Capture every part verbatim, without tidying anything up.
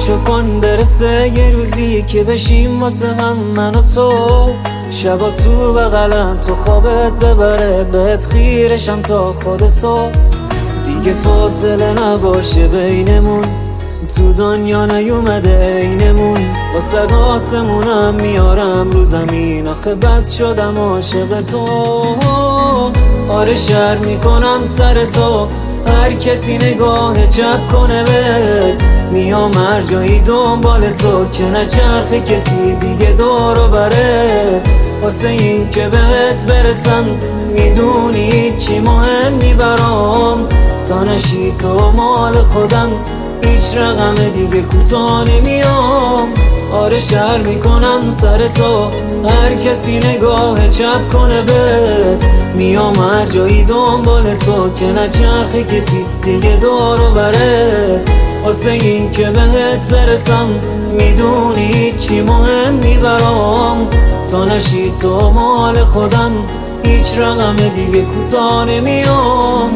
دعایشو کن برسه یه روزی که بشیم واسه هم من و تو. شبا تو بغلم تو خوابت ببره بهت خیرشم تا خود صبح. دیگه فاصله نباشه بینمون، تو دنیا نیومده اینمون. با صد آسمونم میارم رو زمین، آخه بد شدم عاشق تو. آره شر میکنم سر تو، هر کسی نگاه چپ کنه بهت. میام هر جایی دنبال تو که نچرخه کسی دیگه دورو بره. واسه این که بهت برسم میدونی چی مهمی برام. تا نشی تو مال خودم هیچ رقم دیگه کوتاه نمیام. آره شر میکنم سر تو، هر کسی نگاه چپ کنه بهت. میام هر جایی دنبال تو که نچرخه کسی دیگه دورو بره. واسه این که بهت برسم میدونی چی مهمی برام. تا نشی تو مال خودم هیچ رقم دیگه کوتاه نمیام.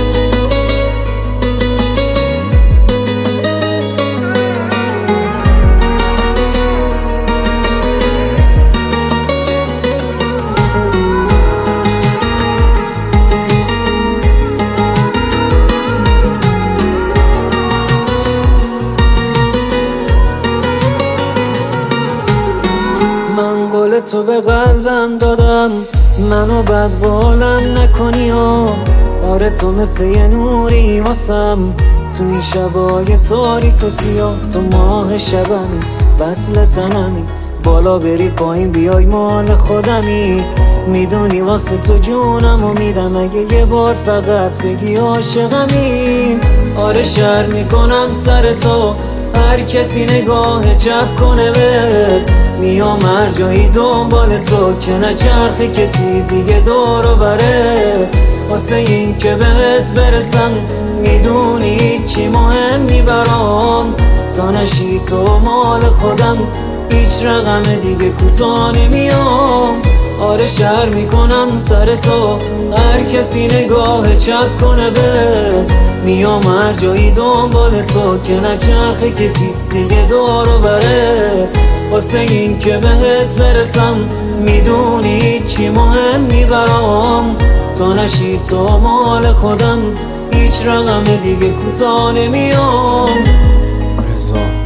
من قول تو به قلبم دادم، منو بد بالم نکنی. و آره تو مثل یه نوری واسم تو این شبای تاریک و سیاه. تو ماه شبمی وصل تنمی، بالا بری پایین بیای مال خودمی. میدونی واسه تو جونم و میدم اگه یه بار فقط بگی عاشقمی. آره شر میکنم سر تو، هر کسی نگاه چپ کنه بهت. میام هر جایی دنبال تو که نچرخه کسی دیگه دورو بره. واسه این که بهت برسم میدونی چی مهمی برام. تا نشی تو مال خودم هیچ رقم دیگه کوتاه نمیام. آره شر میکنم سر تو، هر کسی نگاه چپ کنه بهت. میام هر جایی دنبال تو که نچرخه کسی دیگه دورو بره. واسه این که بهت برسم میدونی چی مهمی برام. تا نشی تو مال خودم هیچ رقم دیگه کوتاه نمیام. رضا